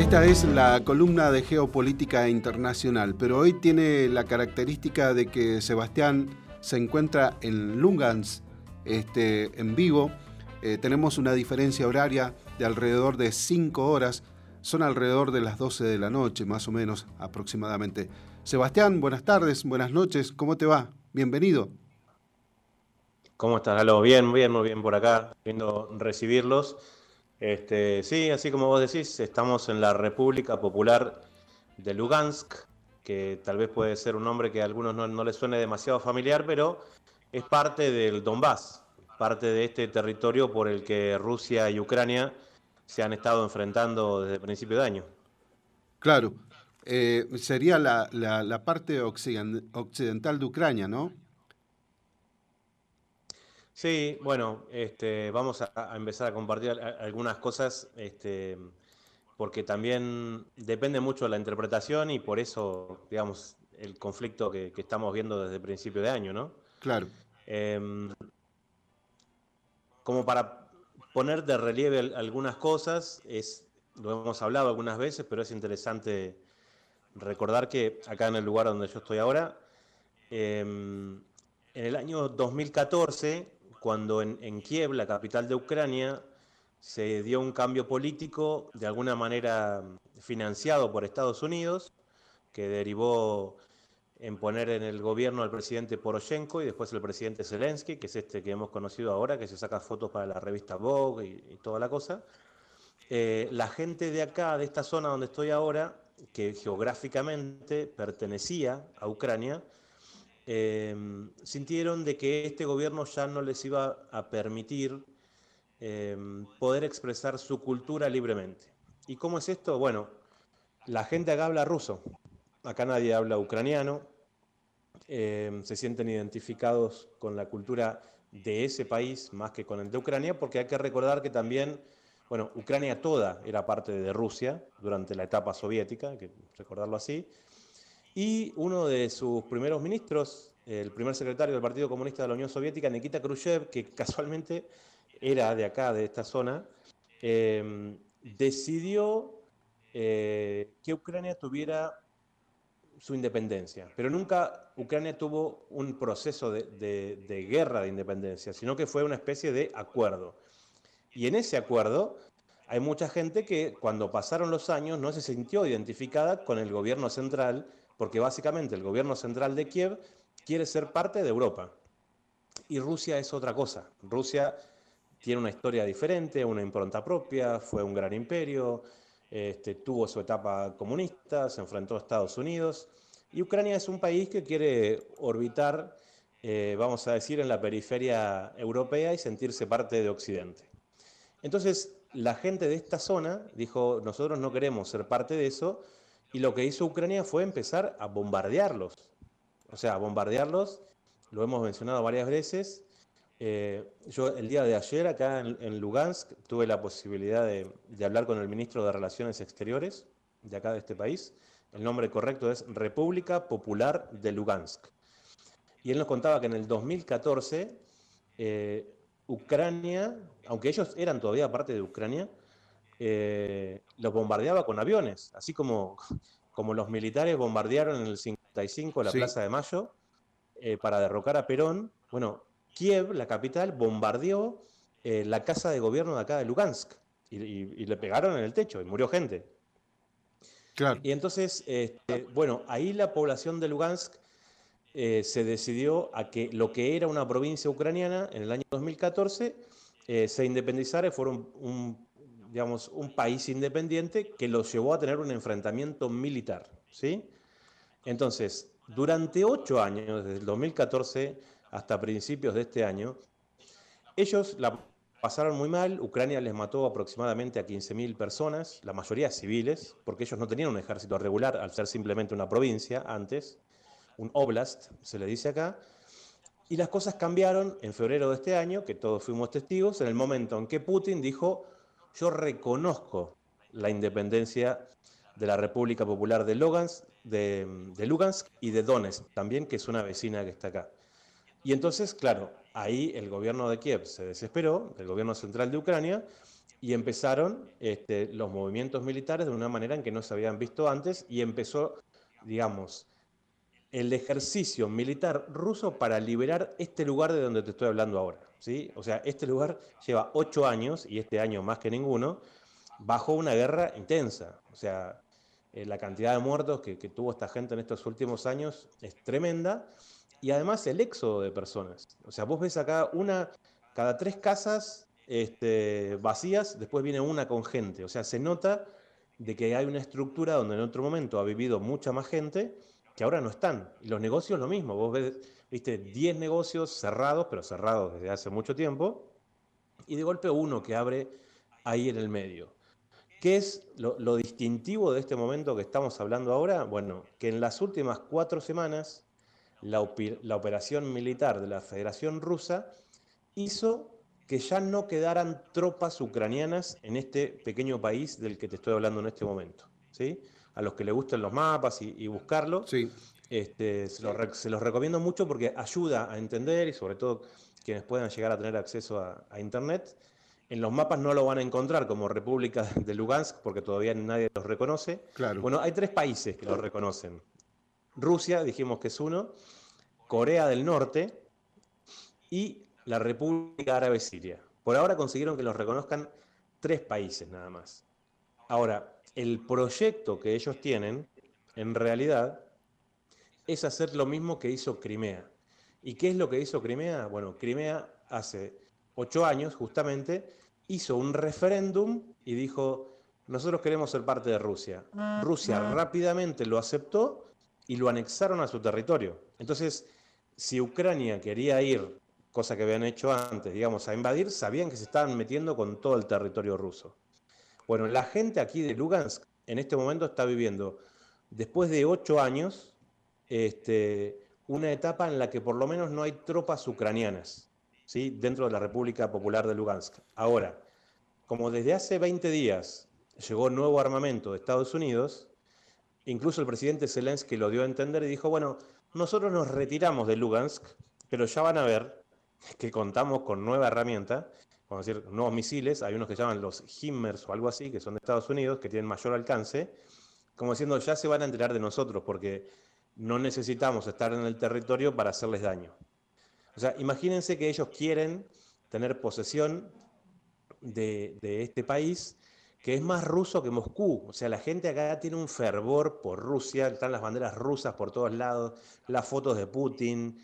Esta es la columna de Geopolítica Internacional, pero hoy tiene la característica de que Sebastián se encuentra en Lugansk en vivo. Tenemos una diferencia horaria de alrededor de 5 horas, son alrededor de las 12 de la noche, más o menos aproximadamente. Sebastián, buenas tardes, buenas noches, ¿cómo te va? Bienvenido. ¿Cómo estás, Galo? Bien, muy bien por acá, viendo recibirlos. Sí, así como vos decís, estamos en la República Popular de Lugansk, que tal vez puede ser un nombre que a algunos no les suene demasiado familiar, pero es parte del Donbass, parte de este territorio por el que Rusia y Ucrania se han estado enfrentando desde el principio de año. Claro, sería la parte occidental de Ucrania, ¿no? Sí, bueno, vamos a empezar a compartir algunas cosas, porque también depende mucho de la interpretación y por eso, digamos, el conflicto que estamos viendo desde el principio de año, ¿no? Claro. Em, Como para poner de relieve algunas cosas, lo hemos hablado algunas veces, pero es interesante recordar que acá en el lugar donde yo estoy ahora, en el año 2014, cuando en Kiev, la capital de Ucrania, se dio un cambio político, de alguna manera financiado por Estados Unidos, que derivó en poner en el gobierno al presidente Poroshenko y después el presidente Zelensky, que es este que hemos conocido ahora, que se saca fotos para la revista Vogue y toda la cosa. La gente de acá, de esta zona donde estoy ahora, que geográficamente pertenecía a Ucrania, sintieron de que este gobierno ya no les iba a permitir poder expresar su cultura libremente. ¿Y cómo es esto? Bueno, la gente acá habla ruso, acá nadie habla ucraniano, se sienten identificados con la cultura de ese país más que con el de Ucrania, porque hay que recordar que también, bueno, Ucrania toda era parte de Rusia durante la etapa soviética, hay que recordarlo así, y uno de sus primeros ministros, el primer secretario del Partido Comunista de la Unión Soviética, Nikita Khrushchev, que casualmente era de acá, de esta zona, decidió que Ucrania tuviera su independencia. Pero nunca Ucrania tuvo un proceso de guerra de independencia, sino que fue una especie de acuerdo. Y en ese acuerdo hay mucha gente que cuando pasaron los años no se sintió identificada con el gobierno central, porque básicamente el gobierno central de Kiev quiere ser parte de Europa. Y Rusia es otra cosa. Rusia tiene una historia diferente, una impronta propia, fue un gran imperio, tuvo su etapa comunista, se enfrentó a Estados Unidos, y Ucrania es un país que quiere orbitar, vamos a decir, en la periferia europea y sentirse parte de Occidente. Entonces, la gente de esta zona dijo, nosotros no queremos ser parte de eso, y lo que hizo Ucrania fue empezar a bombardearlos. O sea, a bombardearlos, lo hemos mencionado varias veces. Yo el día de ayer acá en Lugansk tuve la posibilidad de hablar con el ministro de Relaciones Exteriores de acá de este país. El nombre correcto es República Popular de Lugansk. Y él nos contaba que en el 2014 Ucrania, aunque ellos eran todavía parte de Ucrania, los bombardeaba con aviones, así como los militares bombardearon en el 55 la Sí, Plaza de Mayo para derrocar a Perón. Bueno, Kiev, la capital, bombardeó la casa de gobierno de acá de Lugansk y le pegaron en el techo y murió gente. claro. Y entonces, bueno, ahí la población de Lugansk se decidió a que lo que era una provincia ucraniana en el año 2014 se independizara y fuera digamos, un país independiente que los llevó a tener un enfrentamiento militar, ¿sí? Entonces, durante 8 años, desde el 2014 hasta principios de este año, ellos la pasaron muy mal. Ucrania les mató aproximadamente a 15.000 personas, la mayoría civiles, porque ellos no tenían un ejército regular al ser simplemente una provincia antes, un oblast, se le dice acá. Y las cosas cambiaron en febrero de este año, que todos fuimos testigos, en el momento en que Putin dijo, yo reconozco la independencia de la República Popular de Lugansk y de Donetsk también, que es una vecina que está acá. Y entonces, claro, ahí el gobierno de Kiev se desesperó, el gobierno central de Ucrania, y empezaron los movimientos militares de una manera en que no se habían visto antes y empezó, digamos, el ejercicio militar ruso para liberar este lugar de donde te estoy hablando ahora, ¿sí? O sea, este lugar lleva 8 años, y este año más que ninguno, bajo una guerra intensa. O sea, la cantidad de muertos que tuvo esta gente en estos últimos años es tremenda, y además el éxodo de personas. O sea, vos ves acá cada 3 casas vacías, después viene una con gente. O sea, se nota de que hay una estructura donde en otro momento ha vivido mucha más gente que ahora no están. Y los negocios lo mismo. Vos ves, viste, 10 negocios cerrados, pero cerrados desde hace mucho tiempo, y de golpe uno que abre ahí en el medio. ¿Qué es lo distintivo de este momento que estamos hablando ahora? Bueno, que en las últimas 4 semanas la operación militar de la Federación Rusa hizo que ya no quedaran tropas ucranianas en este pequeño país del que te estoy hablando en este momento, ¿sí? A los que les gusten los mapas y buscarlo, Sí, se los recomiendo mucho porque ayuda a entender, y sobre todo quienes puedan llegar a tener acceso a Internet. En los mapas no lo van a encontrar como República de Lugansk porque todavía nadie los reconoce. claro. Bueno, hay 3 países que los reconocen. Rusia, dijimos que es uno, Corea del Norte y la República Árabe Siria. Por ahora consiguieron que los reconozcan 3 países nada más. Ahora, el proyecto que ellos tienen, en realidad, es hacer lo mismo que hizo Crimea. ¿Y qué es lo que hizo Crimea? Bueno, Crimea hace 8 años, justamente, hizo un referéndum y dijo, nosotros queremos ser parte de Rusia. Rusia rápidamente lo aceptó y lo anexaron a su territorio. Entonces, si Ucrania quería ir, cosa que habían hecho antes, digamos, a invadir, sabían que se estaban metiendo con todo el territorio ruso. Bueno, la gente aquí de Lugansk en este momento está viviendo, después de 8 años, una etapa en la que por lo menos no hay tropas ucranianas, ¿sí? Dentro de la República Popular de Lugansk. Ahora, como desde hace 20 días llegó nuevo armamento de Estados Unidos, incluso el presidente Zelensky lo dio a entender y dijo, bueno, nosotros nos retiramos de Lugansk, pero ya van a ver que contamos con nueva herramienta, vamos a decir, nuevos misiles, hay unos que llaman los HIMARS o algo así, que son de Estados Unidos, que tienen mayor alcance, como diciendo, ya se van a enterar de nosotros, porque no necesitamos estar en el territorio para hacerles daño. O sea, imagínense que ellos quieren tener posesión de este país que es más ruso que Moscú. O sea, la gente acá tiene un fervor por Rusia, están las banderas rusas por todos lados, las fotos de Putin,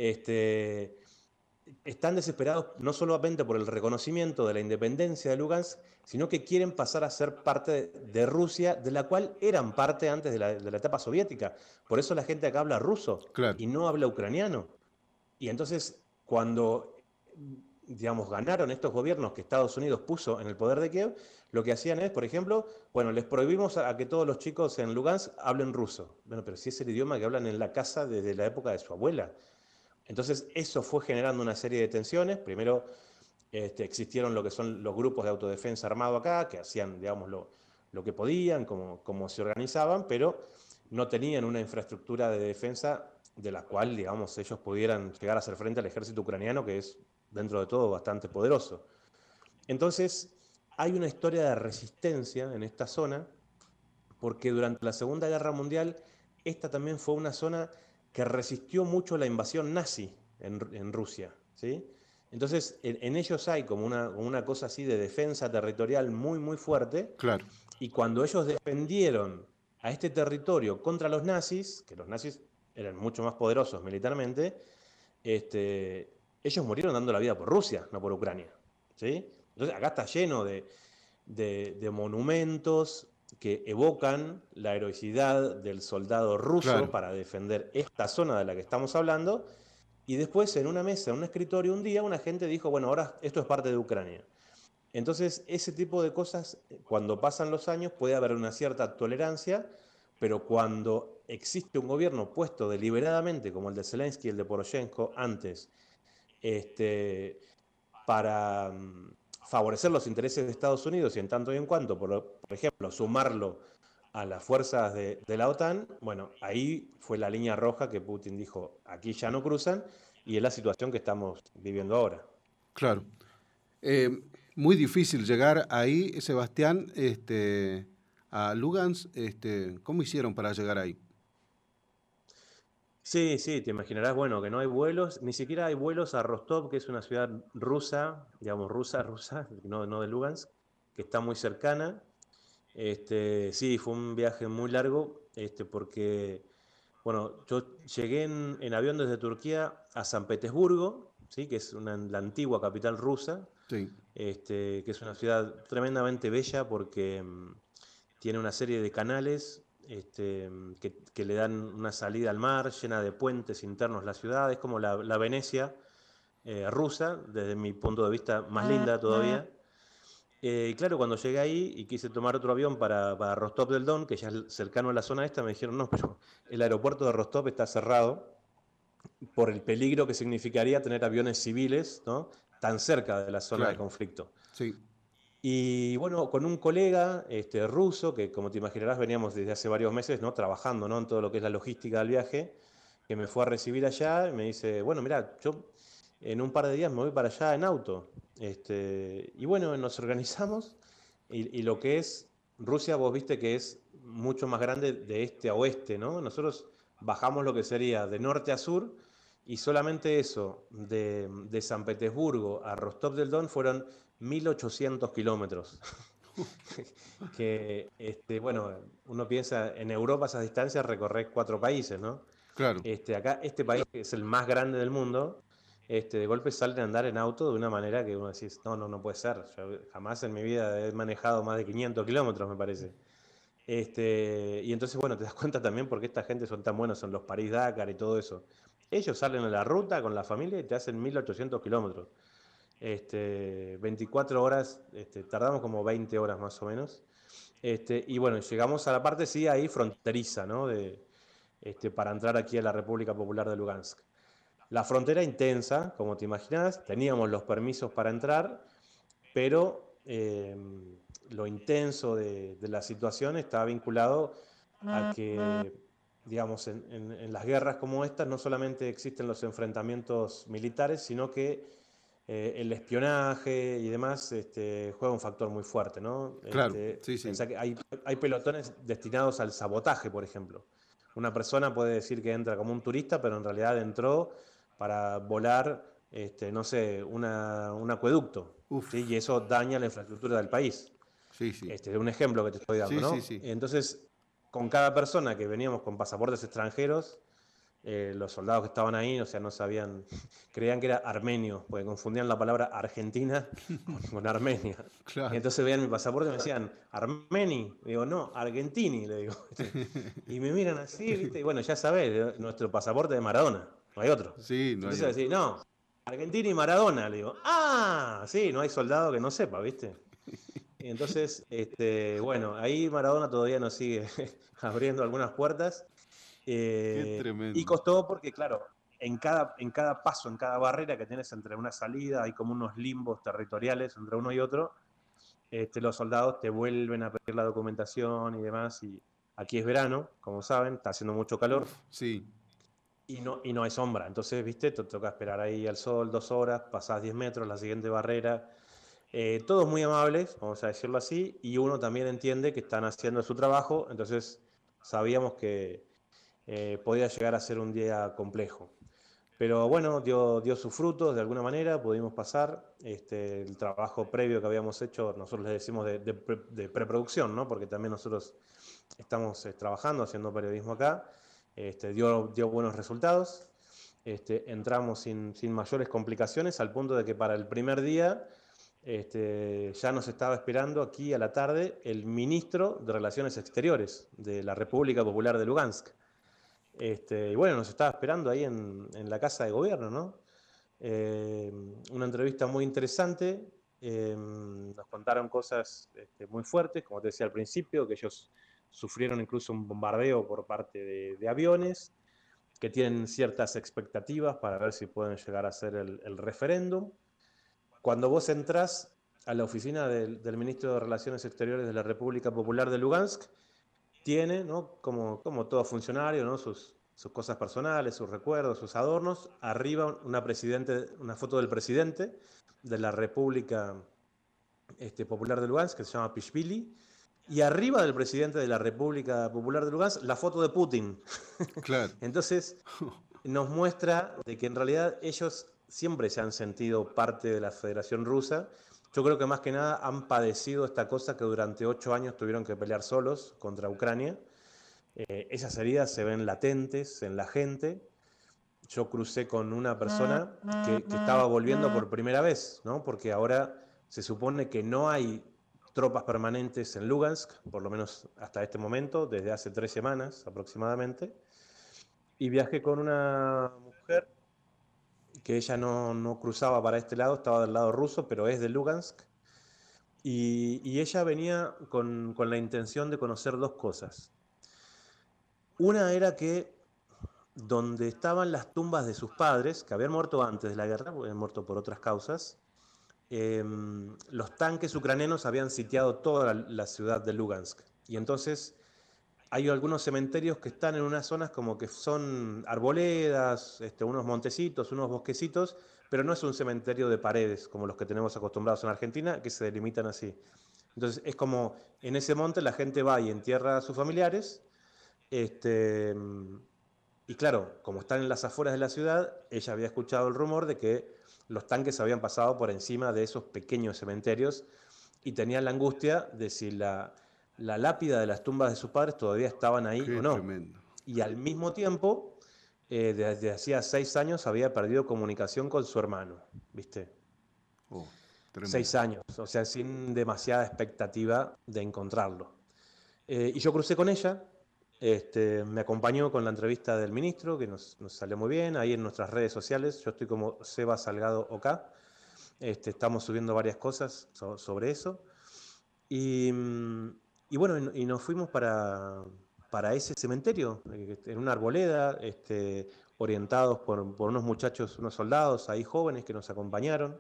están desesperados no solamente por el reconocimiento de la independencia de Lugansk, sino que quieren pasar a ser parte de Rusia, de la cual eran parte antes de la etapa soviética. Por eso la gente acá habla ruso Claro. y no habla ucraniano. Y entonces, cuando, digamos, ganaron estos gobiernos que Estados Unidos puso en el poder de Kiev, lo que hacían es, por ejemplo, bueno, les prohibimos a que todos los chicos en Lugansk hablen ruso. Bueno, pero si es el idioma que hablan en la casa desde la época de su abuela. Entonces, eso fue generando una serie de tensiones. Primero, existieron lo que son los grupos de autodefensa armado acá, que hacían, digamos, lo que podían, como se organizaban, pero no tenían una infraestructura de defensa de la cual, digamos, ellos pudieran llegar a hacer frente al ejército ucraniano, que es, dentro de todo, bastante poderoso. Entonces, hay una historia de resistencia en esta zona, porque durante la Segunda Guerra Mundial, esta también fue una zona que resistió mucho la invasión nazi en Rusia, ¿sí? Entonces, en ellos hay como una cosa así de defensa territorial muy, muy fuerte, Claro. y cuando ellos defendieron a este territorio contra los nazis, que los nazis eran mucho más poderosos militarmente, ellos murieron dando la vida por Rusia, no por Ucrania, ¿sí? Entonces, acá está lleno de monumentos que evocan la heroicidad del soldado ruso Claro. para defender esta zona de la que estamos hablando, y después en una mesa, en un escritorio, un día una gente dijo, bueno, ahora esto es parte de Ucrania. Entonces, ese tipo de cosas, cuando pasan los años, puede haber una cierta tolerancia, pero cuando existe un gobierno puesto deliberadamente, como el de Zelensky y el de Poroshenko antes, este, para favorecer los intereses de Estados Unidos y en tanto y en cuanto, por ejemplo, sumarlo a las fuerzas de la OTAN, bueno, ahí fue la línea roja que Putin dijo, aquí ya no cruzan, y es la situación que estamos viviendo ahora. Claro. Muy difícil llegar ahí, Sebastián, a Lugansk. ¿Cómo hicieron para llegar ahí? Sí, sí, te imaginarás, bueno, que no hay vuelos, ni siquiera hay vuelos a Rostov, que es una ciudad rusa, digamos rusa, no de Lugansk, que está muy cercana. Sí, fue un viaje muy largo, porque, bueno, yo llegué en avión desde Turquía a San Petersburgo, ¿sí? Que es la antigua capital rusa, Sí, que es una ciudad tremendamente bella porque tiene una serie de canales que le dan una salida al mar, llena de puentes internos la ciudad, es como la Venecia rusa, desde mi punto de vista más linda todavía. Y claro, cuando llegué ahí y quise tomar otro avión para Rostov del Don, que ya es cercano a la zona esta, me dijeron, no, pero el aeropuerto de Rostov está cerrado por el peligro que significaría tener aviones civiles, ¿no? Tan cerca de la zona de claro. conflicto. Sí, Y bueno, con un colega ruso, que como te imaginarás veníamos desde hace varios meses, ¿no? Trabajando, ¿no? En todo lo que es la logística del viaje, que me fue a recibir allá y me dice, bueno, mira, yo en un par de días me voy para allá en auto. Y bueno, nos organizamos y lo que es Rusia, vos viste que es mucho más grande de este a oeste, ¿no? Nosotros bajamos lo que sería de norte a sur y solamente eso, de San Petersburgo a Rostov del Don fueron 1800 kilómetros. Que, bueno, uno piensa en Europa esas distancias recorrer 4 países, ¿no? claro. Acá, este país que es el más grande del mundo, de golpe salen a andar en auto de una manera que uno decís, no, no, no puede ser. Yo jamás en mi vida he manejado más de 500 kilómetros, me parece. Y entonces, bueno, te das cuenta también por qué esta gente son tan buenos, son los París-Dakar y todo eso. Ellos salen a la ruta con la familia y te hacen 1800 kilómetros. 24 horas, tardamos como 20 horas más o menos. Y bueno, llegamos a la parte, sí, ahí fronteriza, ¿no? Para entrar aquí a la República Popular de Lugansk. La frontera intensa, como te imaginas, teníamos los permisos para entrar, pero lo intenso de la situación está vinculado a que, digamos, en las guerras como estas no solamente existen los enfrentamientos militares, sino que el espionaje y demás juega un factor muy fuerte, ¿no? Claro, sí, sí. Pensá que hay pelotones destinados al sabotaje, por ejemplo. Una persona puede decir que entra como un turista, pero en realidad entró para volar, no sé, un acueducto, ¿sí? Uf, Y eso daña la infraestructura del país. sí, sí. Es un ejemplo que te estoy dando, Sí, sí, ¿no? sí. Entonces, con cada persona que veníamos con pasaportes extranjeros, los soldados que estaban ahí, o sea, no sabían, creían que era armenio, porque confundían la palabra Argentina con Armenia. Y Claro. entonces veían mi pasaporte y me decían, Armeni. Le digo, no, Argentini, le digo. Y me miran así, ¿viste? Y bueno, ya sabés, nuestro pasaporte de Maradona, no hay otro. Sí, no hay Entonces otro. decís, no, Argentini y Maradona, le digo, ah, sí, no hay soldado que no sepa, ¿viste? Y entonces, bueno, ahí Maradona todavía nos sigue abriendo algunas puertas. Qué Y tremendo. costó porque, claro, en cada paso, en cada barrera que tienes entre una salida, hay como unos limbos territoriales entre uno y otro. Los soldados te vuelven a pedir la documentación y demás. Y aquí es verano, como saben, está haciendo mucho calor Uf, sí. y no hay sombra. Entonces, viste, te toca esperar ahí al sol 2 horas, pasás 10 metros, la siguiente barrera. Todos muy amables, vamos a decirlo así, y uno también entiende que están haciendo su trabajo, entonces sabíamos que podía llegar a ser un día complejo. Pero bueno, dio sus frutos de alguna manera, pudimos pasar el trabajo previo que habíamos hecho, nosotros les decimos de preproducción, ¿no? Porque también nosotros estamos trabajando, haciendo periodismo acá, dio buenos resultados, entramos sin mayores complicaciones, al punto de que para el primer día ya nos estaba esperando aquí a la tarde el ministro de Relaciones Exteriores de la República Popular de Lugansk. Y bueno, nos estaba esperando ahí en la casa de gobierno, ¿no? Eh, una entrevista muy interesante. Nos contaron cosas muy fuertes, como te decía al principio, que ellos sufrieron incluso un bombardeo por parte de aviones, que tienen ciertas expectativas para ver si pueden llegar a hacer el referéndum. Cuando vos entrás a la oficina del ministro de Relaciones Exteriores de la República Popular de Lugansk, tiene, ¿no? como todo funcionario, ¿no? sus cosas personales, sus recuerdos, sus adornos. Arriba una foto del presidente de la República Popular de Lugansk, que se llama Pishvili. Y arriba del presidente de la República Popular de Lugansk, la foto de Putin. Claro. Entonces, nos muestra de que en realidad ellos siempre se han sentido parte de la Federación Rusa. Yo creo que más que nada han padecido esta cosa que durante 8 años tuvieron que pelear solos contra Ucrania. Esas heridas se ven latentes en la gente. Yo crucé con una persona que estaba volviendo por primera vez, ¿no? Porque ahora se supone que no hay tropas permanentes en Lugansk, por lo menos hasta este momento, desde hace 3 semanas aproximadamente. Y viajé con una mujer que ella no cruzaba para este lado, estaba del lado ruso, pero es de Lugansk. Y ella venía con la intención de conocer 2 cosas. Una era que donde estaban las tumbas de sus padres, que habían muerto antes de la guerra, habían muerto por otras causas, los tanques ucranianos habían sitiado toda la ciudad de Lugansk. Y entonces hay algunos cementerios que están en unas zonas como que son arboledas, unos montecitos, unos bosquecitos, pero no es un cementerio de paredes como los que tenemos acostumbrados en Argentina, que se delimitan así. Entonces es como en ese monte la gente va y entierra a sus familiares. Y claro, como están en las afueras de la ciudad, ella había escuchado el rumor de que los tanques habían pasado por encima de esos pequeños cementerios y tenía la angustia de si la lápida de las tumbas de sus padres todavía estaban ahí Qué o no. tremendo. Y al mismo tiempo, desde hacía 6 años había perdido comunicación con su hermano, ¿viste? Oh, tremendo. 6 años, o sea, sin demasiada expectativa de encontrarlo. Y yo crucé con ella, me acompañó con la entrevista del ministro, que nos salió muy bien, ahí en nuestras redes sociales, yo estoy como Seba Salgado OK, estamos subiendo varias cosas sobre eso. Y, y bueno, y nos fuimos para ese cementerio, en una arboleda, orientados por unos muchachos, unos soldados ahí jóvenes que nos acompañaron.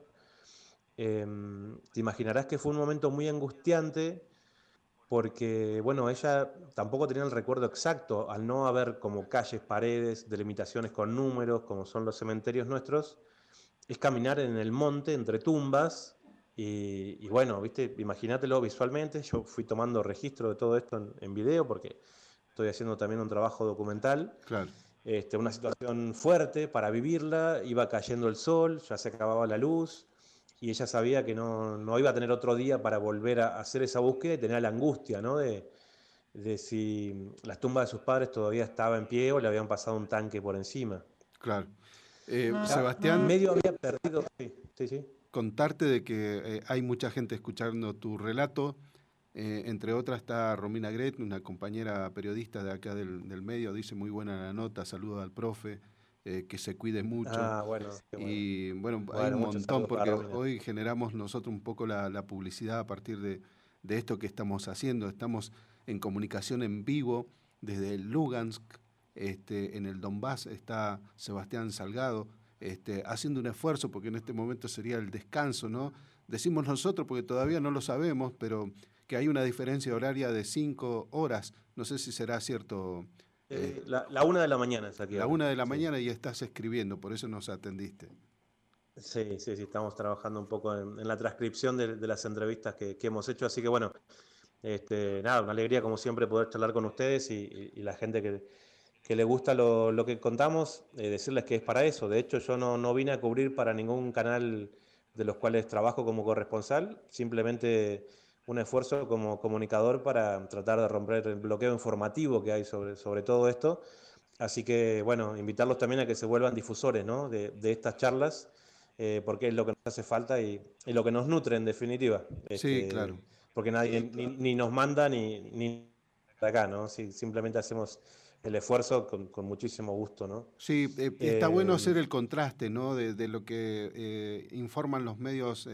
Te imaginarás que fue un momento muy angustiante porque, bueno, ella tampoco tenía el recuerdo exacto, al no haber como calles, paredes, delimitaciones con números, como son los cementerios nuestros, es caminar en el monte entre tumbas y bueno, viste, imagínatelo visualmente. Yo fui tomando registro de todo esto en video porque estoy haciendo también un trabajo documental. Claro. Una situación fuerte para vivirla, iba cayendo el sol, ya se acababa la luz y ella sabía que no iba a tener otro día para volver a hacer esa búsqueda y tenía la angustia, ¿no? De si las tumbas de sus padres todavía estaban en pie o le habían pasado un tanque por encima. Claro. Ya Sebastián, medio había perdido, sí, sí, sí. contarte de que hay mucha gente escuchando tu relato. Entre otras está Romina Gret, una compañera periodista de acá del medio, dice muy buena la nota, saluda al profe, que se cuide mucho. Ah, bueno, qué bueno. Y bueno, hay Bueno, un muchos montón, saludos para porque Romina. hoy generamos nosotros un poco la publicidad a partir de esto que estamos haciendo. Estamos en comunicación en vivo desde Lugansk, en el Donbass está Sebastián Salgado, haciendo un esfuerzo, porque en este momento sería el descanso, ¿no? Decimos nosotros porque todavía no lo sabemos, pero que hay una diferencia horaria de 5 horas. No sé si será cierto. La 1 de la mañana es aquí La ahora. 1 de la Sí. mañana y estás escribiendo, por eso nos atendiste. Sí, sí, sí, estamos trabajando un poco en la transcripción de las entrevistas que hemos hecho, así que bueno, nada, una alegría como siempre poder charlar con ustedes y la gente que le gusta lo que contamos, decirles que es para eso. De hecho, yo no vine a cubrir para ningún canal de los cuales trabajo como corresponsal, simplemente un esfuerzo como comunicador para tratar de romper el bloqueo informativo que hay sobre todo esto. Así que, bueno, invitarlos también a que se vuelvan difusores, ¿no? de estas charlas, porque es lo que nos hace falta y lo que nos nutre en definitiva. Sí, claro. Porque nadie ni nos manda ni de acá, ¿no? Simplemente hacemos el esfuerzo con muchísimo gusto, ¿no? Sí, está bueno Eh, hacer el contraste, ¿no? De lo que informan los medios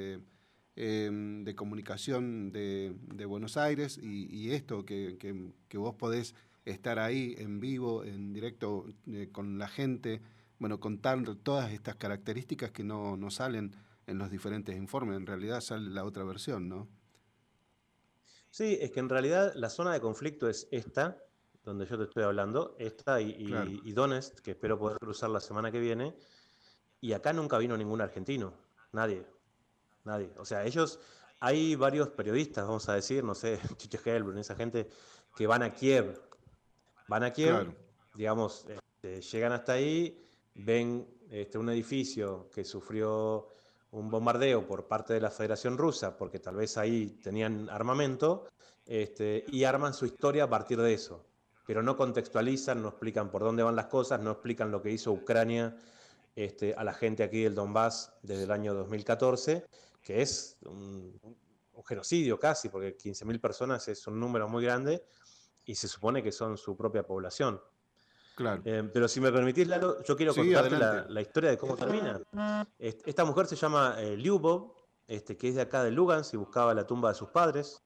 de comunicación de Buenos Aires y esto, que vos podés estar ahí en vivo, en directo, con la gente, bueno, contar todas estas características que no salen en los diferentes informes, en realidad sale la otra versión, ¿no? sí, es que en realidad la zona de conflicto es esta. donde yo te estoy hablando, esta claro, y Donetsk, que espero poder cruzar la semana que viene, y acá nunca vino ningún argentino, nadie, nadie. O sea, hay varios periodistas, vamos a decir, no sé, Chiche Helbrun, esa gente que van a Kiev, claro. digamos, llegan hasta ahí, ven un edificio que sufrió un bombardeo por parte de la Federación Rusa, porque tal vez ahí tenían armamento, y arman su historia a partir de eso. Pero no contextualizan, no explican por dónde van las cosas, no explican lo que hizo Ucrania a la gente aquí del Donbass desde el año 2014, que es un genocidio casi, porque 15.000 personas es un número muy grande y se supone que son su propia población. Claro. Pero si me permitís, Lalo, yo quiero Sí, contarte adelante. la historia de cómo termina. Esta mujer se llama Lyubov, que es de acá de Lugansk y buscaba la tumba de sus padres.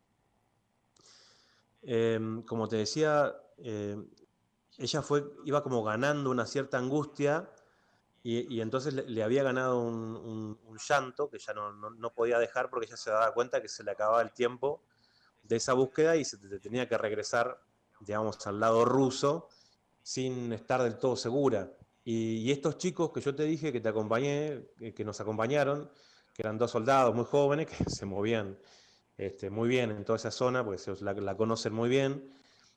Como te decía, ella iba como ganando una cierta angustia y entonces le había ganado un llanto que ya no podía dejar porque ella se daba cuenta que se le acababa el tiempo de esa búsqueda y se tenía que regresar, digamos, al lado ruso sin estar del todo segura. Y estos chicos que yo te dije que te acompañé, que nos acompañaron, que eran dos soldados muy jóvenes que se movían muy bien en toda esa zona, porque la conocen muy bien,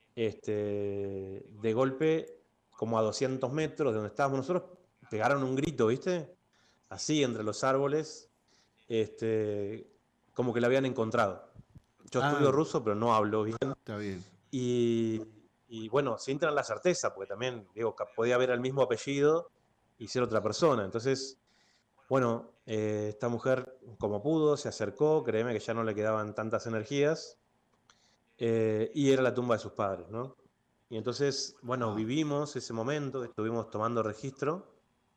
de golpe, como a 200 metros de donde estábamos nosotros, pegaron un grito, ¿viste? Así entre los árboles, este, como que la habían encontrado. Yo estudio Ah, ruso, pero no hablo bien. está bien. Y, y bueno, sin tener la certeza, porque también, digo, podía haber el mismo apellido y ser otra persona. Entonces, bueno, esta mujer, como pudo, se acercó, créeme que ya no le quedaban tantas energías, y era la tumba de sus padres, ¿no? Y entonces, bueno, Wow. vivimos ese momento, estuvimos tomando registro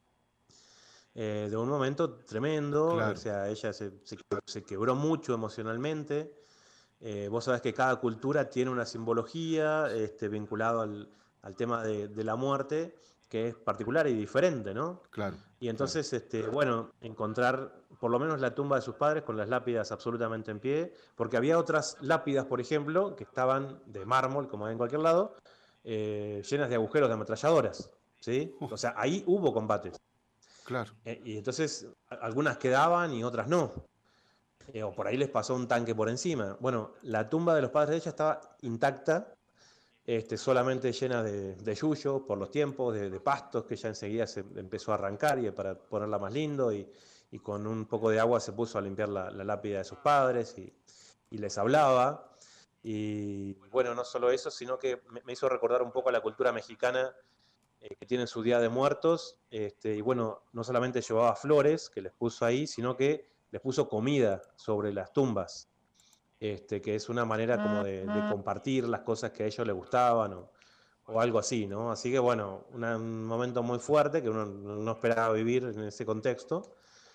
de un momento tremendo, o Claro. sea, ella se quebró mucho emocionalmente. Vos sabés que cada cultura tiene una simbología vinculado al tema de la muerte, que es particular y diferente, ¿no? Claro. Y Claro. entonces, bueno, encontrar por lo menos la tumba de sus padres con las lápidas absolutamente en pie, porque había otras lápidas, por ejemplo, que estaban de mármol, como hay en cualquier lado, llenas de agujeros de ametralladoras, ¿sí? Oh, O sea, ahí hubo combates. claro. Y entonces algunas quedaban y otras no. O por ahí les pasó un tanque por encima. Bueno, la tumba de los padres de ella estaba intacta, solamente llena de yuyo por los tiempos, de pastos que ya enseguida se empezó a arrancar y para ponerla más lindo y con un poco de agua se puso a limpiar la lápida de sus padres y les hablaba. Y bueno, no solo eso, sino que me hizo recordar un poco a la cultura mexicana que tienen su Día de Muertos, y bueno, no solamente llevaba flores que les puso ahí, sino que les puso comida sobre las tumbas, que es una manera como de compartir las cosas que a ellos les gustaban o algo así, ¿no? Así que bueno, un momento muy fuerte que uno no esperaba vivir en ese contexto,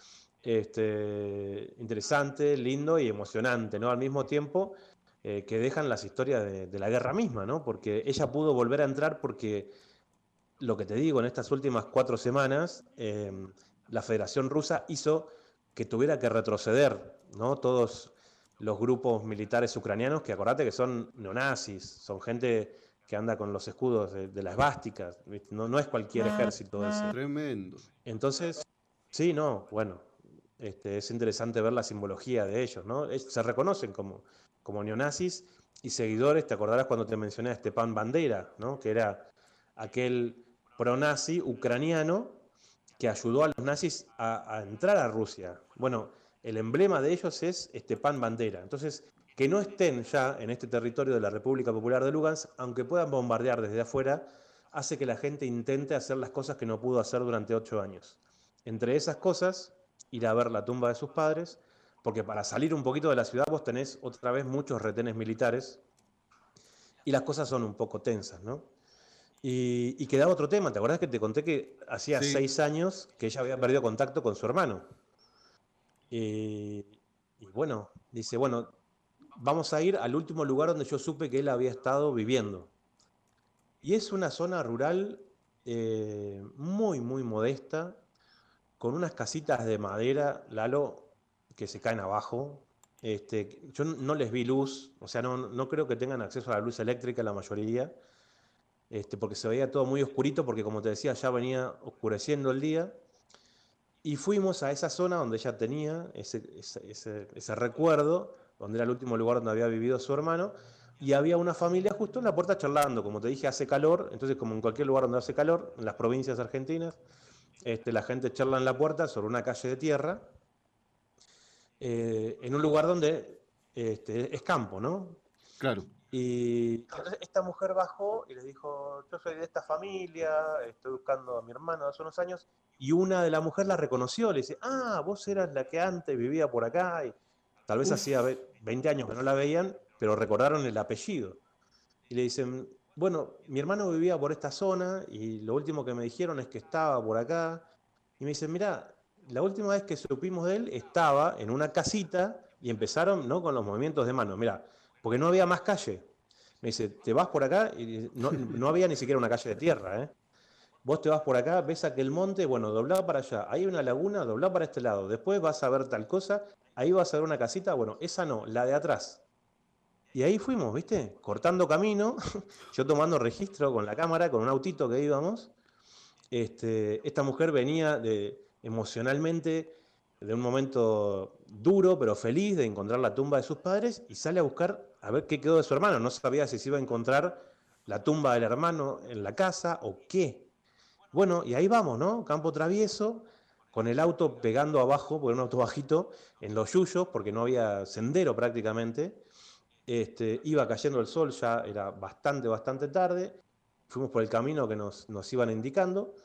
interesante, lindo y emocionante, ¿no? Al mismo tiempo que dejan las historias de la guerra misma, ¿no? Porque ella pudo volver a entrar porque lo que te digo, en estas últimas 4 semanas, la Federación Rusa hizo que tuviera que retroceder, ¿no? Todos los grupos militares ucranianos, que acordate que son neonazis, son gente que anda con los escudos de las esvásticas, no es cualquier ejército ese. Tremendo. Entonces, sí, no, bueno, es interesante ver la simbología de ellos, ¿no? Se reconocen como neonazis y seguidores, te acordarás cuando te mencioné a Stepan Bandera, ¿no? Que era aquel pronazi ucraniano que ayudó a los nazis a entrar a Rusia. Bueno, el emblema de ellos es Stepan Bandera. Entonces, que no estén ya en este territorio de la República Popular de Lugansk, aunque puedan bombardear desde afuera, hace que la gente intente hacer las cosas que no pudo hacer durante 8 años. Entre esas cosas, ir a ver la tumba de sus padres, porque para salir un poquito de la ciudad vos tenés otra vez muchos retenes militares y las cosas son un poco tensas, ¿no? Y quedaba otro tema, ¿te acordás que te conté que hacía Sí. 6 años que ella había perdido contacto con su hermano? Y, y bueno, dice, bueno, vamos a ir al último lugar donde yo supe que él había estado viviendo. Y es una zona rural muy, muy modesta, con unas casitas de madera, Lalo, que se caen abajo. Yo no les vi luz, o sea, no creo que tengan acceso a la luz eléctrica la mayoría. porque se veía todo muy oscurito, porque como te decía, ya venía oscureciendo el día. Y fuimos a esa zona donde ella tenía ese recuerdo, donde era el último lugar donde había vivido su hermano, y había una familia justo en la puerta charlando. Como te dije, hace calor, entonces como en cualquier lugar donde hace calor, en las provincias argentinas, la gente charla en la puerta sobre una calle de tierra, en un lugar donde es campo, ¿no? Claro. Y entonces esta mujer bajó y le dijo, yo soy de esta familia, estoy buscando a mi hermano hace unos años, y una de la mujer la reconoció, le dice, ah, vos eras la que antes vivía por acá, y tal vez hacía Uf. 20 años que no la veían, pero recordaron el apellido. Y le dicen, bueno, mi hermano vivía por esta zona, y lo último que me dijeron es que estaba por acá, y me dicen, mirá, la última vez que supimos de él estaba en una casita, y empezaron, ¿no?, con los movimientos de mano, mirá, porque no había más calle. Me dice, te vas por acá, y no había ni siquiera una calle de tierra, ¿eh? Vos te vas por acá, ves aquel monte, bueno, doblá para allá, ahí hay una laguna, doblá para este lado, después vas a ver tal cosa, ahí vas a ver una casita, bueno, esa no, la de atrás. Y ahí fuimos, ¿viste? Cortando camino, yo tomando registro con la cámara, con un autito que íbamos. Esta mujer venía emocionalmente de un momento duro, pero feliz de encontrar la tumba de sus padres y sale a buscar a ver qué quedó de su hermano. No sabía si se iba a encontrar la tumba del hermano en la casa o qué. Bueno, y ahí vamos, ¿no? Campo travieso, con el auto pegando abajo, por un auto bajito, en los yuyos, porque no había sendero prácticamente. Iba cayendo el sol, ya era bastante tarde. Fuimos por el camino que nos iban indicando.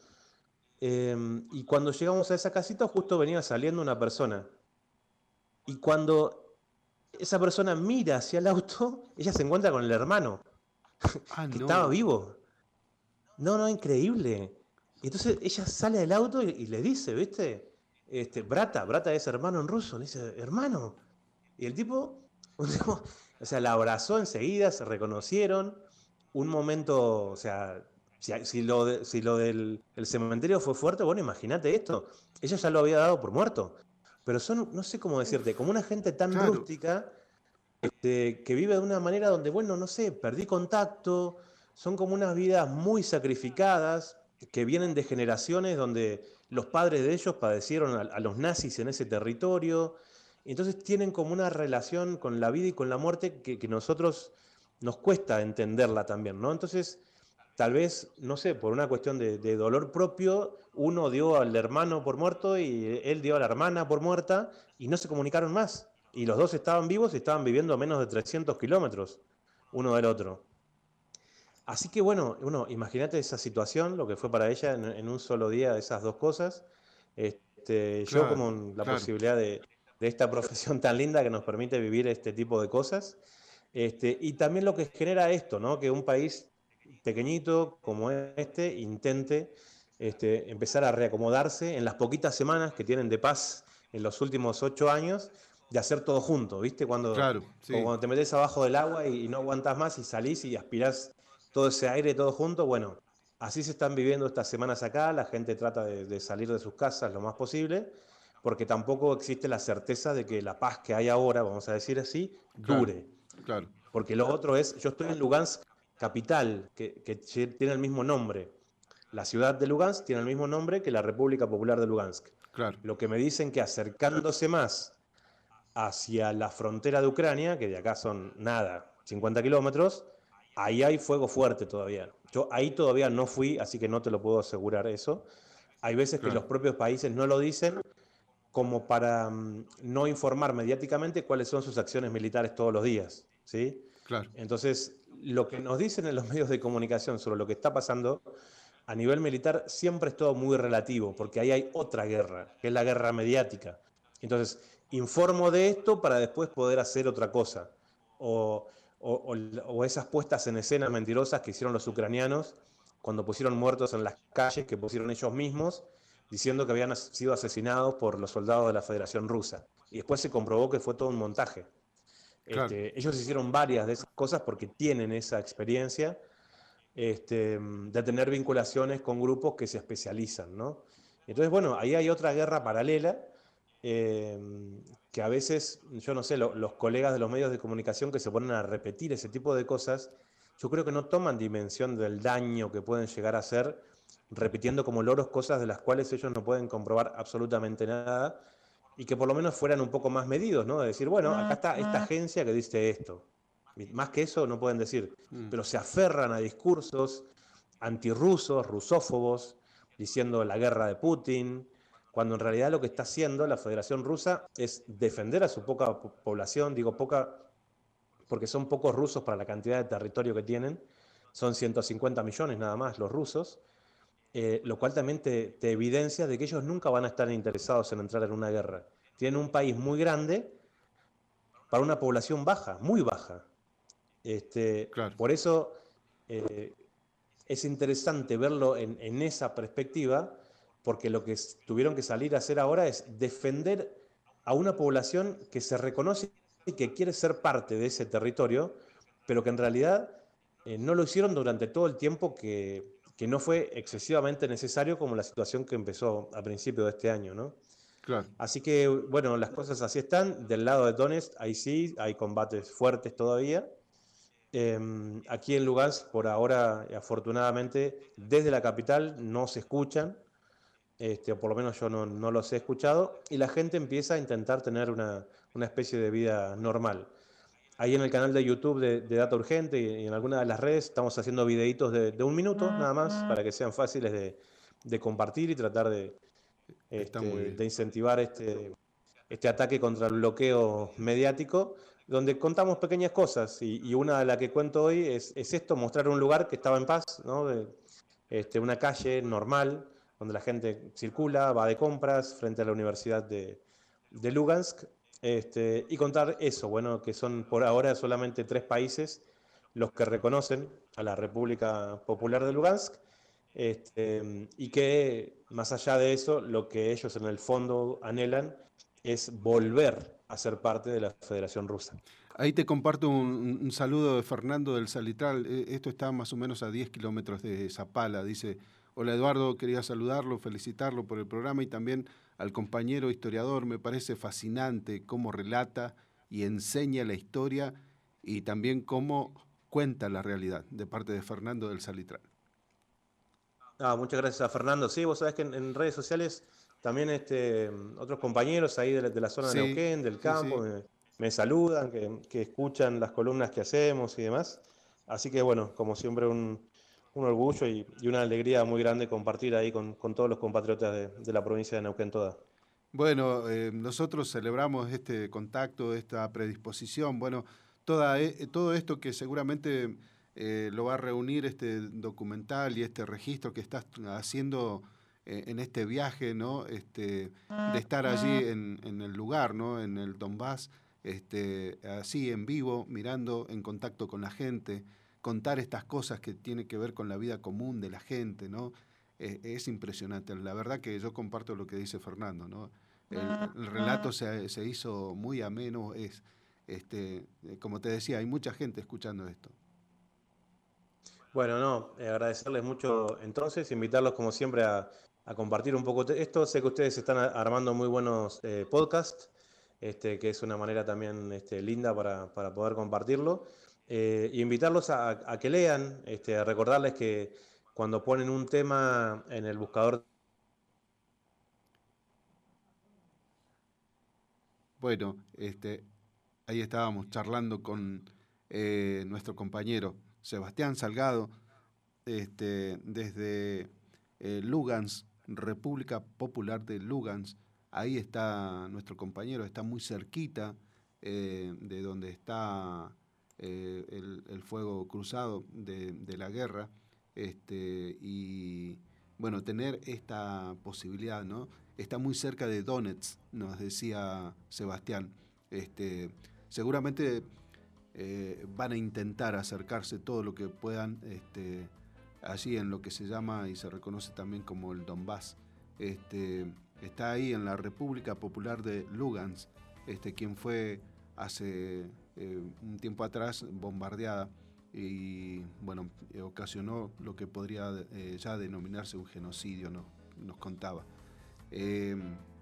Y cuando llegamos a esa casita, justo venía saliendo una persona. Y cuando esa persona mira hacia el auto, ella se encuentra con el hermano, Ah, que estaba no. vivo. No, no, increíble. Y entonces ella sale del auto y le dice, ¿viste? Brata es hermano en ruso. Le dice, hermano. Y el tipo, o sea, la abrazó enseguida, se reconocieron. Un momento, o sea, si lo del el cementerio fue fuerte, bueno, imagínate esto. Ella ya lo había dado por muerto. Pero son, no sé cómo decirte, como Uf. una gente tan Claro. rústica, que vive de una manera donde, bueno, no sé, perdí contacto, son como unas vidas muy sacrificadas, que vienen de generaciones donde los padres de ellos padecieron a los nazis en ese territorio, entonces tienen como una relación con la vida y con la muerte que nosotros nos cuesta entenderla también, ¿no? Entonces, tal vez, no sé, por una cuestión de dolor propio, uno dio al hermano por muerto y él dio a la hermana por muerta y no se comunicaron más. Y los dos estaban vivos y estaban viviendo a menos de 300 kilómetros uno del otro. Así que bueno, imagínate esa situación, lo que fue para ella en un solo día esas dos cosas. Yo Claro. como la Claro. posibilidad de esta profesión tan linda que nos permite vivir este tipo de cosas. Y también lo que genera esto, ¿no? Que un país pequeñito como este intente empezar a reacomodarse en las poquitas semanas que tienen de paz en los últimos 8 años, de hacer todo junto, ¿viste? Claro. Como Sí. cuando te metes abajo del agua y no aguantas más y salís y aspirás todo ese aire todo junto, bueno, así se están viviendo estas semanas acá, la gente trata de salir de sus casas lo más posible, porque tampoco existe la certeza de que la paz que hay ahora, vamos a decir así, Claro. dure. Claro. Porque lo otro es, yo estoy en Lugansk capital, que tiene el mismo nombre. La ciudad de Lugansk tiene el mismo nombre que la República Popular de Lugansk. Claro. Lo que me dicen que acercándose más hacia la frontera de Ucrania, que de acá son nada, 50 kilómetros, ahí hay fuego fuerte todavía. Yo ahí todavía no fui, así que no te lo puedo asegurar eso. Hay veces que Claro. los propios países no lo dicen como para no informar mediáticamente cuáles son sus acciones militares todos los días, ¿sí? Claro. Entonces, lo que nos dicen en los medios de comunicación sobre lo que está pasando a nivel militar siempre es todo muy relativo, porque ahí hay otra guerra, que es la guerra mediática. Entonces, informo de esto para después poder hacer otra cosa. O, o esas puestas en escena mentirosas que hicieron los ucranianos cuando pusieron muertos en las calles, que pusieron ellos mismos, diciendo que habían sido asesinados por los soldados de la Federación Rusa. Y después se comprobó que fue todo un montaje. Claro. Ellos hicieron varias de esas cosas porque tienen esa experiencia, de tener vinculaciones con grupos que se especializan, ¿no? Entonces, bueno, ahí hay otra guerra paralela, eh, que a veces, yo no sé, los colegas de los medios de comunicación que se ponen a repetir ese tipo de cosas, yo creo que no toman dimensión del daño que pueden llegar a hacer repitiendo como loros cosas de las cuales ellos no pueden comprobar absolutamente nada, y que por lo menos fueran un poco más medidos, ¿no? De decir, bueno, acá está esta agencia que dice esto. Más que eso no pueden decir, pero se aferran a discursos antirrusos, rusófobos, diciendo la guerra de Putin, cuando en realidad lo que está haciendo la Federación Rusa es defender a su poca población, digo poca porque son pocos rusos para la cantidad de territorio que tienen, son 150 millones nada más los rusos, lo cual también te evidencia de que ellos nunca van a estar interesados en entrar en una guerra. Tienen un país muy grande para una población baja, muy baja. Claro. Por eso es interesante verlo en esa perspectiva, porque lo que tuvieron que salir a hacer ahora es defender a una población que se reconoce y que quiere ser parte de ese territorio, pero que en realidad no lo hicieron durante todo el tiempo que no fue excesivamente necesario, como la situación que empezó a principio de este año, ¿no? Claro. Así que, bueno, las cosas así están. Del lado de Donetsk, ahí sí, hay combates fuertes todavía. Aquí en Lugansk, por ahora, afortunadamente, desde la capital no se escuchan, o por lo menos yo no los he escuchado, y la gente empieza a intentar tener una especie de vida normal. Ahí en el canal de YouTube de Data Urgente y en algunas de las redes estamos haciendo videitos de 1 minuto nada más, para que sean fáciles de compartir y tratar Está muy bien. de incentivar este ataque contra el bloqueo mediático, donde contamos pequeñas cosas, y una de las que cuento hoy es esto, mostrar un lugar que estaba en paz, ¿no? Una calle normal, donde la gente circula, va de compras, frente a la Universidad de Lugansk, y contar eso, bueno, que son por ahora solamente 3 países los que reconocen a la República Popular de Lugansk, y que más allá de eso, lo que ellos en el fondo anhelan es volver a ser parte de la Federación Rusa. Ahí te comparto un saludo de Fernando del Salitral. Esto está más o menos a 10 kilómetros de Zapala. Dice, hola Eduardo, quería saludarlo, felicitarlo por el programa y también al compañero historiador. Me parece fascinante cómo relata y enseña la historia y también cómo cuenta la realidad, de parte de Fernando del Salitral. Muchas gracias a Fernando. Sí, vos sabés que en redes sociales también otros compañeros ahí de la zona de Sí, Neuquén, del sí, campo, sí. me saludan, que escuchan las columnas que hacemos y demás. Así que bueno, como siempre un orgullo y una alegría muy grande compartir ahí con todos los compatriotas de la provincia de Neuquén toda. Bueno, nosotros celebramos este contacto, esta predisposición, bueno, todo esto que seguramente lo va a reunir este documental y este registro que estás haciendo en este viaje, ¿no? De estar allí en el lugar, ¿no? En el Donbass, así en vivo, mirando, en contacto con la gente, contar estas cosas que tienen que ver con la vida común de la gente, ¿no? Es impresionante. La verdad que yo comparto lo que dice Fernando, ¿no? El relato se hizo muy ameno. Como te decía, hay mucha gente escuchando esto. Bueno, no, agradecerles mucho entonces, invitarlos como siempre a compartir un poco esto. Sé que ustedes están armando muy buenos podcasts, que es una manera también linda para poder compartirlo. Y invitarlos a que lean, a recordarles que cuando ponen un tema en el buscador. Bueno, ahí estábamos charlando con nuestro compañero Sebastián Salgado, desde Lugansk, República Popular de Lugansk. Ahí está nuestro compañero, está muy cerquita de donde está el fuego cruzado de la guerra. Y bueno, tener esta posibilidad, ¿no? Está muy cerca de Donetsk, nos decía Sebastián. Seguramente van a intentar acercarse todo lo que puedan allí en lo que se llama y se reconoce también como el Donbass. Está ahí en la República Popular de Lugansk, quien fue hace un tiempo atrás bombardeada y bueno, ocasionó lo que podría ya denominarse un genocidio, ¿no? Nos contaba.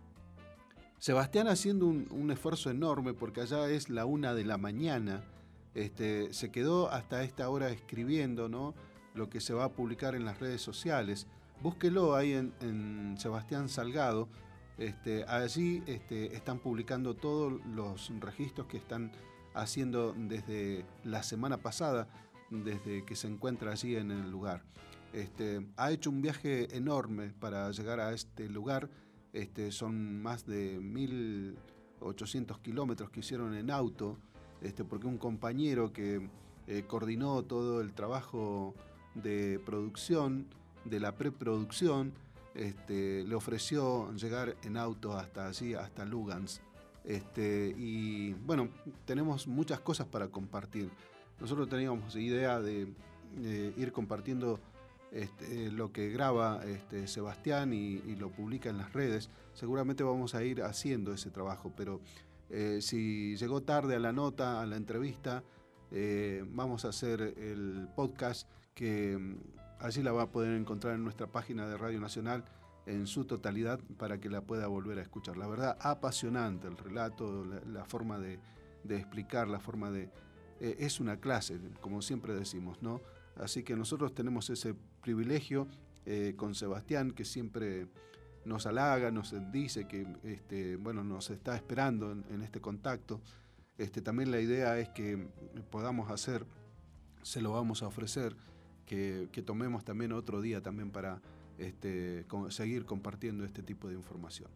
Sebastián haciendo un esfuerzo enorme porque allá es la 1 de la mañana, se quedó hasta esta hora escribiendo, ¿no?, lo que se va a publicar en las redes sociales. Búsquelo ahí en Sebastián Salgado. Allí están publicando todos los registros que están haciendo desde la semana pasada, desde que se encuentra allí en el lugar. Ha hecho un viaje enorme para llegar a este lugar. Son más de 1.800 kilómetros que hicieron en auto, porque un compañero que coordinó todo el trabajo de producción, de la preproducción, le ofreció llegar en auto hasta allí, hasta Lugansk. Y bueno, tenemos muchas cosas para compartir. Nosotros teníamos idea de ir compartiendo lo que graba Sebastián y lo publica en las redes. Seguramente vamos a ir haciendo ese trabajo, pero si llegó tarde a la nota, a la entrevista, vamos a hacer el podcast que allí la va a poder encontrar en nuestra página de Radio Nacional en su totalidad para que la pueda volver a escuchar. La verdad, apasionante el relato, la forma de explicar, la forma de... es una clase, como siempre decimos, ¿no? Así que nosotros tenemos ese privilegio con Sebastián, que siempre nos halaga, nos dice que bueno, nos está esperando en este contacto. También la idea es que podamos hacer, se lo vamos a ofrecer, que tomemos también otro día también para seguir compartiendo este tipo de información.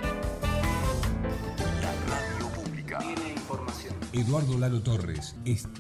Eduardo Lalo Torres está